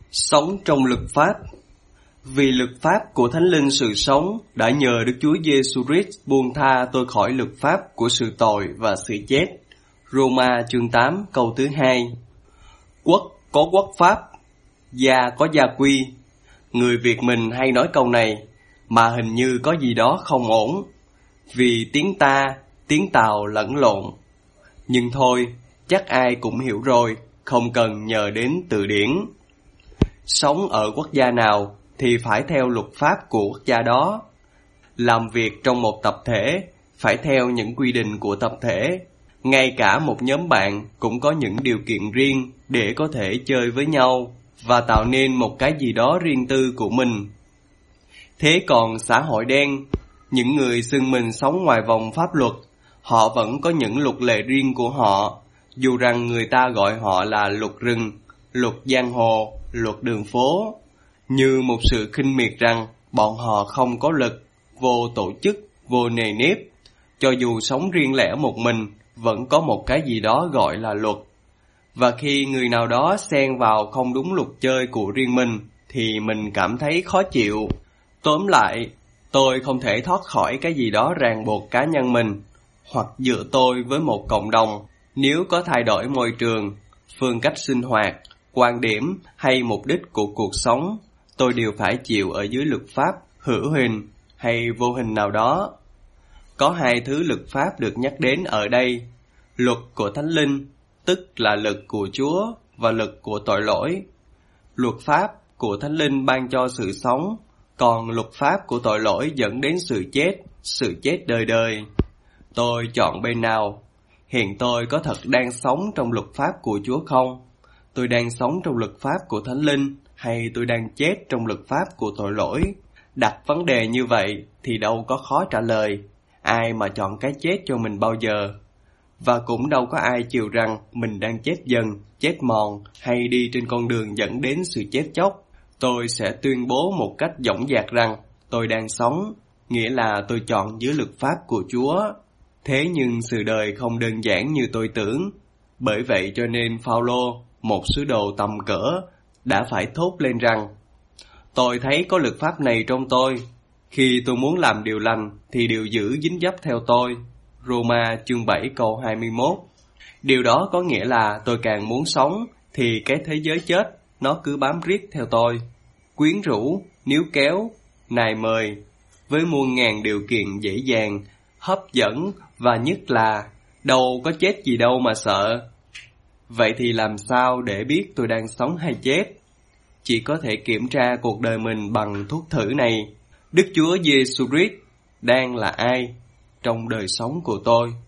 Sống trong luật pháp. Vì luật pháp của Thánh Linh sự sống đã nhờ Đức Chúa Giêsu Christ buông tha tôi khỏi luật pháp của sự tội và sự chết. Roma chương 8 câu thứ 2. Quốc có quốc pháp, gia có gia quy. Người Việt mình hay nói câu này, mà hình như có gì đó không ổn, vì tiếng ta, tiếng Tàu lẫn lộn. Nhưng thôi, chắc ai cũng hiểu rồi, không cần nhờ đến từ điển. Sống ở quốc gia nào thì phải theo luật pháp của quốc gia đó. Làm việc trong một tập thể phải theo những quy định của tập thể. Ngay cả một nhóm bạn cũng có những điều kiện riêng để có thể chơi với nhau và tạo nên một cái gì đó riêng tư của mình. Thế còn xã hội đen, những người xưng mình sống ngoài vòng pháp luật, họ vẫn có những luật lệ riêng của họ, dù rằng người ta gọi họ là luật rừng, luật giang hồ, luật đường phố, như một sự khinh miệt rằng bọn họ không có lực, vô tổ chức, vô nề nếp. Cho dù sống riêng lẻ một mình, vẫn có một cái gì đó gọi là luật. Và khi người nào đó xen vào không đúng luật chơi của riêng mình, thì mình cảm thấy khó chịu. Tóm lại, tôi không thể thoát khỏi cái gì đó ràng buộc cá nhân mình, hoặc giữa tôi với một cộng đồng. Nếu có thay đổi môi trường, phương cách sinh hoạt, quan điểm hay mục đích của cuộc sống, tôi đều phải chịu ở dưới luật pháp hữu hình hay vô hình nào đó. Có hai thứ luật pháp được nhắc đến ở đây: luật của Thánh Linh, tức là luật của Chúa, và luật của tội lỗi. Luật pháp của Thánh Linh ban cho sự sống, còn luật pháp của tội lỗi dẫn đến sự chết đời đời. Tôi chọn bên nào? Hiện tôi có thật đang sống trong luật pháp của Chúa không? Tôi đang sống trong luật pháp của Thánh Linh, hay tôi đang chết trong luật pháp của tội lỗi? Đặt vấn đề như vậy thì đâu có khó trả lời. Ai mà chọn cái chết cho mình bao giờ? Và cũng đâu có ai chịu rằng mình đang chết dần, chết mòn, hay đi trên con đường dẫn đến sự chết chóc. Tôi sẽ tuyên bố một cách dõng dạc rằng tôi đang sống, nghĩa là tôi chọn dưới luật pháp của Chúa. Thế nhưng sự đời không đơn giản như tôi tưởng. Bởi vậy cho nên Phao-lô, một sứ đồ tầm cỡ, đã phải thốt lên rằng: tôi thấy có luật pháp này trong tôi. Khi tôi muốn làm điều lành thì điều dữ dính dấp theo tôi. Roma chương 7 câu 21. Điều đó có nghĩa là tôi càng muốn sống thì cái thế giới chết nó cứ bám riết theo tôi, quyến rũ, níu kéo, nài mời, với muôn ngàn điều kiện dễ dàng, hấp dẫn, và nhất là đâu có chết gì đâu mà sợ. Vậy thì làm sao để biết tôi đang sống hay chết? Chỉ có thể kiểm tra cuộc đời mình bằng thuốc thử này: Đức Chúa Giêsu Christ đang là ai trong đời sống của tôi?